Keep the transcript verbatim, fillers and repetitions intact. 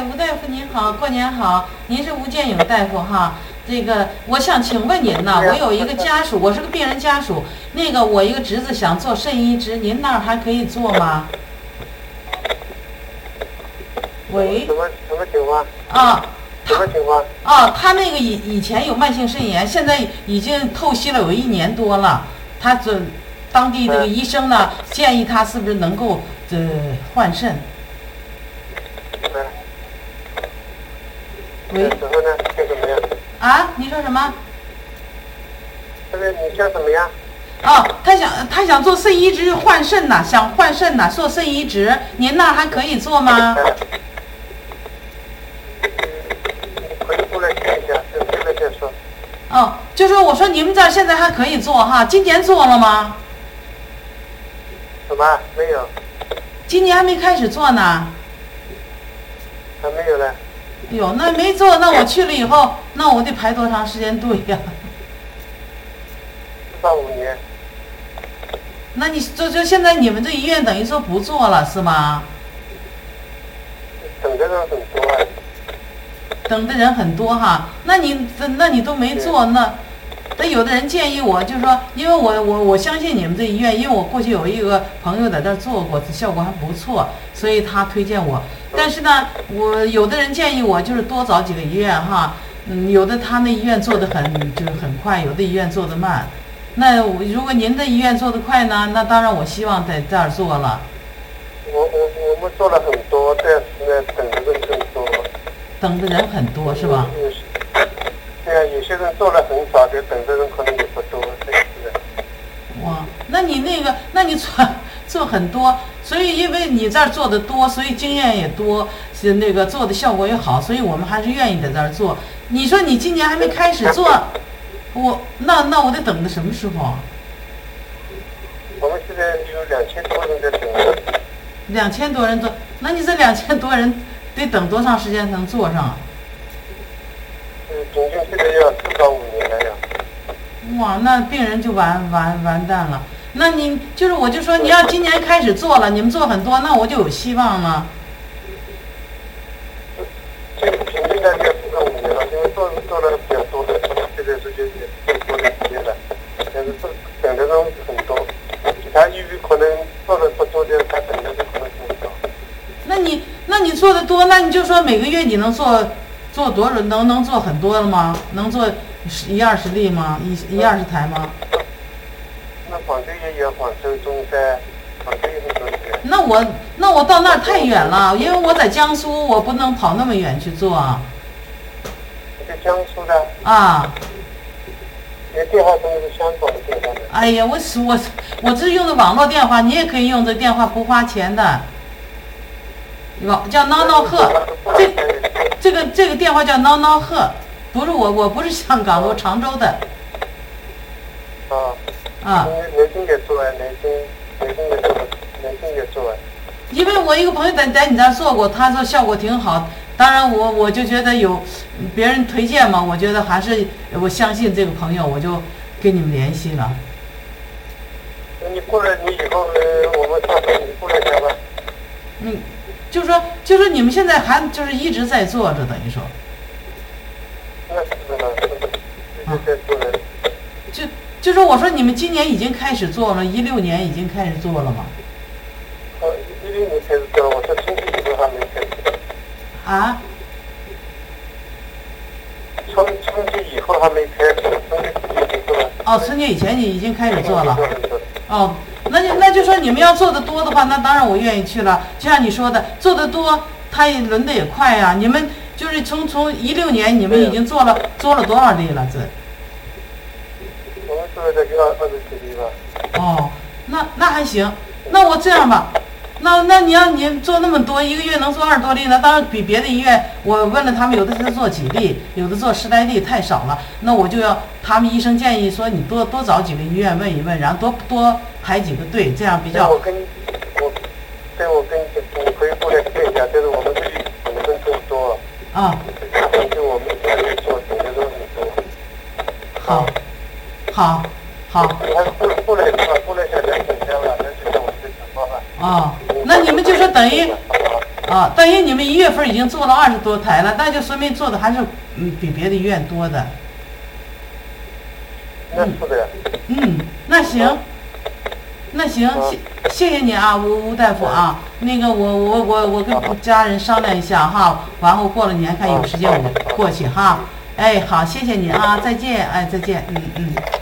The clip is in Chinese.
哎，吴大夫您好，过年好，您是吴建勇大夫哈。这个我想请问您呢，我有一个家属，我是个病人家属，那个我一个侄子想做肾移植，您那儿还可以做吗？喂。 什么什么情况？ 啊。 什么情况？ 啊，他那个以以前有慢性肾炎，现在已经透析了有一年多了。他这当地这个医生呢，建议他是不是能够呃换肾？ 嗯。 喂。 然后呢？叫什么呀？ 啊，你说什么？ 这个你叫什么呀？ 哦，他想他想做肾移植换肾呐，想换肾呐，做肾移植，您那儿还可以做吗？ 嗯可以过来看一下，等现在再说。 哦，就说我说你们这儿现在还可以做哈，今年做了吗？ 什么？没有。 今年还没开始做呢。 还没有呢。 哟，那没做，那我去了以后，那我得排多长时间队呀？ 四到五年。 那你就就现在你们这医院等于说不做了是吗？ 等的人很多啊。 等的人很多哈，那你那你都没做，那那有的人建议我，就是说，因为我我我相信你们这医院，因为我过去有一个朋友在这儿做过，效果还不错，所以他推荐我。但是呢，我有的人建议我就是多找几个医院哈，嗯，有的他那医院做的很就是很快，有的医院做的慢。那如果您的医院做的快呢，那当然我希望在这儿做了。 我我我们做了很多，但是呢，等的人更多。 等的人很多是吧？ 对啊，有些人做了很少的，等的人可能也不多，真是的。 哇，那你那个，那你做做很多，所以因为你这儿做的多，所以经验也多，是那个做的效果也好，所以我们还是愿意在这儿做。你说你今年还没开始做，我那那我得等到什么时候啊？ 我们现在有两千多人在等。 两千多人做，那你这两千多人得等多长时间才能做上？ 嗯，总共这个要四到五年了呀。 哇，那病人就完完完蛋了。那你就是我就说你要今年开始做了，你们做很多，那我就有希望了。 这个平均大概四到五年了，因为做做的比较多的，这个是就更多的时间了，但是等的人很多，其他医院可能做的不多的，他等的人可能更少。 那你那你做的多，那你就说每个月你能做做多少？能能做很多了吗？能做一二十例吗？一一二十台吗？ 那广州也有，广州、中山，广州也很多医院。 那我那我到那儿太远了，因为我在江苏，我不能跑那么远去做啊。 你在江苏的？ 啊。 你的电话中是香港的电话的。 哎呀，我我我这是用的网络电话，你也可以用这电话不花钱的。网叫闹闹鹤，这这个这个电话叫闹闹鹤，不是我我不是香港的，我常州的。 啊。 啊。 南京也做啊，南京南京也做，南京也做啊。 因为我一个朋友在在你这儿做过，他说效果挺好。当然我我就觉得有别人推荐嘛，我觉得还是我相信这个朋友，我就跟你们联系了。 你过来，你以后呃，我们到时候你过来讲吧。 嗯。就说就说你们现在还就是一直在做着，等于说。 那是的，一直在做的。 就就说我说你们今年已经开始做了，一六年已经开始做了吗？ 哦，一六年开始做，我说春节以后还没开始。 啊？ 春春节以后还没开始，春节已经做了。 哦，春节以前你已经开始做了。哦。那就那就说你们要做的多的话，那当然我愿意去了。就像你说的，做的多，他也轮的也快呀、啊。你们就是从从一六年，你们已经做了做了多少例了？这？ 我们做了大概二二十几例吧。 哦，那那还行。那我这样吧，那那你要你做那么多，一个月能做二十多例，那当然比别的医院，我问了他们，有的是做几例，有的做十来例，太少了。那我就要他们医生建议说，你多多找几个医院问一问，然后多多排几个队，这样比较。 我跟我，对我跟你可以过来看一下，但是我们这里可能更多。 啊。 就我们这里做，等的人很多。 好，好，好。 你还过过来的话，过来下来很香了，但是我这个情况啊。 哦，那你们就说等于， 啊，等于你们一月份已经做了二十多台了，那就说明做的还是嗯比别的医院多的。 那是的呀。 嗯，那行，那行，谢谢谢你啊，吴吴大夫啊。那个我我我我跟家人商量一下哈，完后过了年看有时间我过去哈。哎，好，谢谢你啊，再见，哎，再见，嗯嗯。